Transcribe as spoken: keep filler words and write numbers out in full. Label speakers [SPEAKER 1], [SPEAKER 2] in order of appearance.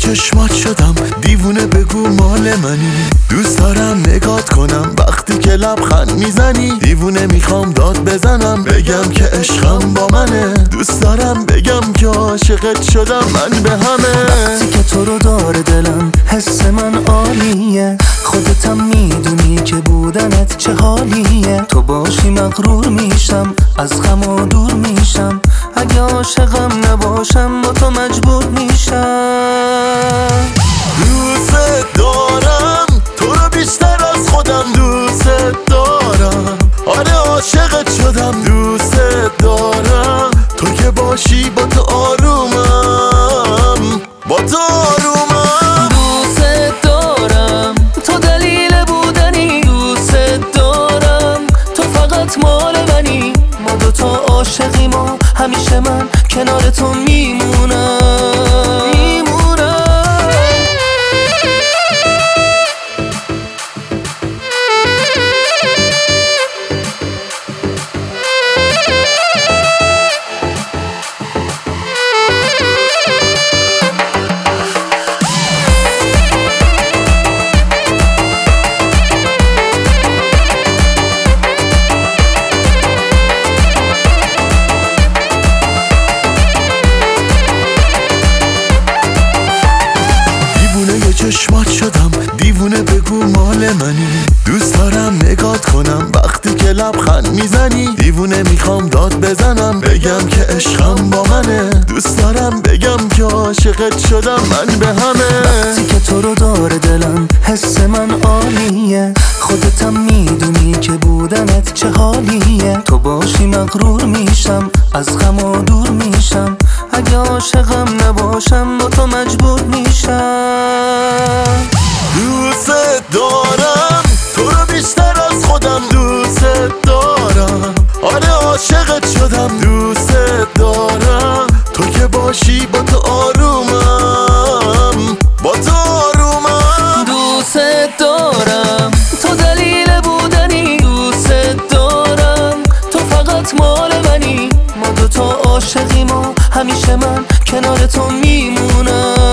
[SPEAKER 1] چشمات شدم دیوونه، بگو مال منی. دوست دارم نگات کنم وقتی که لبخند میزنی. دیوونه میخوام داد بزنم بگم که عشقم با منه. دوست دارم بگم که عاشقت شدم من به همه.
[SPEAKER 2] وقتی که تو رو داره دلم حس من عالیه. خودتم میدونی که بودنت چه حالیه. تو باشی مغرور میشم، از غم و دور میشم. اگه عاشقم نباشم با تو مجبور میشم.
[SPEAKER 1] دوست دارم تو رو بیشتر از خودم. دوست دارم، آره عاشقت شدم. دوست دارم تو که باشی با تو آرومم، با تو آرومم.
[SPEAKER 2] دوست دارم تو دلیل بودنی. دوست دارم تو فقط مال منی. ما دوتا عاشقیم و همیشه من کنار تو میمونم میمونم.
[SPEAKER 1] چشمات شدم دیوونه، بگو مال منی. دوست دارم نگات کنم وقتی که لبخند میزنی. دیوونه میخوام داد بزنم بگم که عشقم با منه. دوست دارم بگم که عاشقت شدم من به همه.
[SPEAKER 2] وقتی که تو رو داره دلم حس من عالیه. خودتم میدونی که بودنت چه حالیه. تو باشی مغرور میشم، از غم و دور میشم. اگه عاشقم نباشم با تو مجبور میشم.
[SPEAKER 1] دوست دارم تو رو بیشتر از خودم. دوست دارم، آره عاشقت شدم. دوست دارم تو که باشی با تو آرومم، با تو آرومم.
[SPEAKER 2] دوست دارم تو دلیل بودنی. دوست دارم تو فقط مال منی. ما دوتا عاشقیم و همیشه من کنار تو میمونم.